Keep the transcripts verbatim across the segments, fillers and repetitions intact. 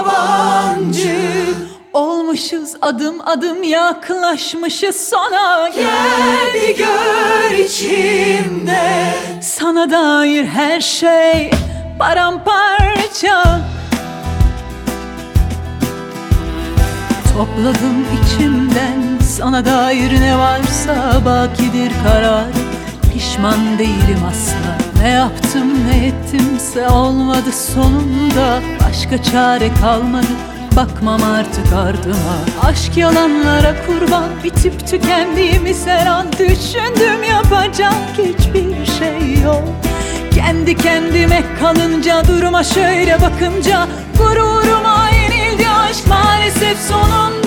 yabancı. Olmuşuz adım adım yaklaşmışız sona. Gel bir gör içimde, Sana dair her şey paramparça. Topladım içimden sana dair ne varsa, bakidir karar. Pişman değilim asla, ne yaptım ne ettimse olmadı sonunda. Başka çare kalmadı, bakmam artık ardıma. Aşk yalanlara kurban, bitip tükendiğimiz her an. Düşündüm yapacak hiçbir şey yok. Kendi kendime kalınca, duruma şöyle bakınca gururuma yenildi aşk maalesef sonunda.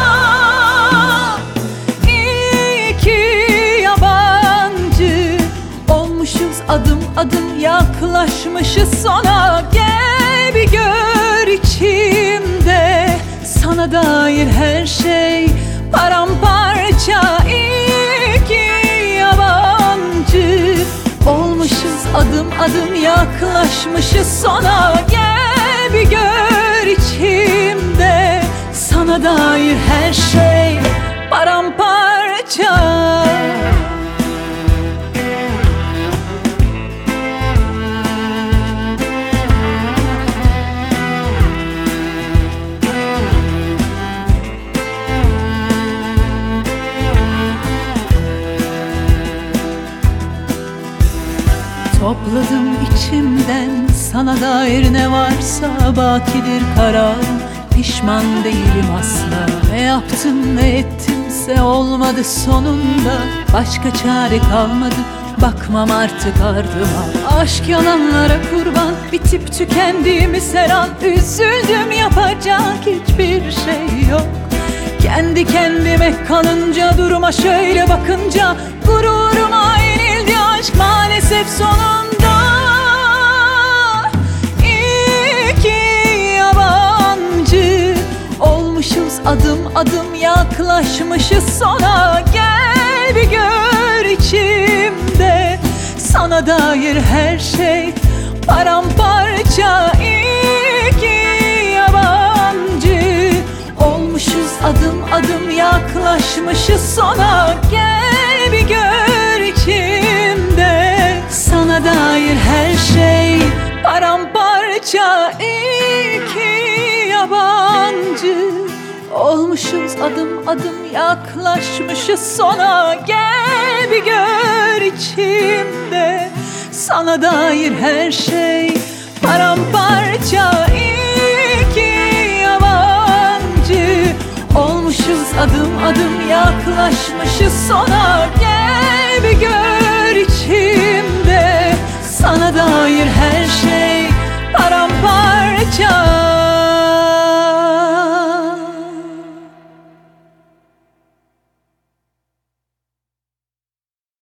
İki yabancı olmuşuz, adım adım yaklaşmışız sona. Gel bir gör içimde, sana dair her şey paramparça. İki yabancı olmuşuz, adım adım yaklaşmışız sona. Gel bir gör içimde, sana dair her şey paramparça. Topladım içimden sana dair ne varsa, bakidir kararım. Pişman değilim asla, ne yaptım ne ettimse olmadı sonunda. Başka çare kalmadı, bakmam artık ardıma. Aşk yalanlara kurban, bitip tükendiğimiz her an. Üzüldüm yapacak hiçbir şey yok. Kendi kendime kalınca, duruma şöyle bakınca gururuma yenildi aşk maalesef sonunda. İki yabancı olmuşuz, adım adım yaklaşmışız sona. Gel bir gör içimde, sana dair her şey paramparça. İki yabancı olmuşuz, adım adım yaklaşmışız sona. Gel bir gör içimde, sana dair her şey paramparça. İki yabancı olmuşuz, adım adım yaklaşmışız sona. Gel bir gör içimde, sana dair her şey paramparça. İki yabancı olmuşuz, adım adım yaklaşmışız sona. Gel bir gör içimde,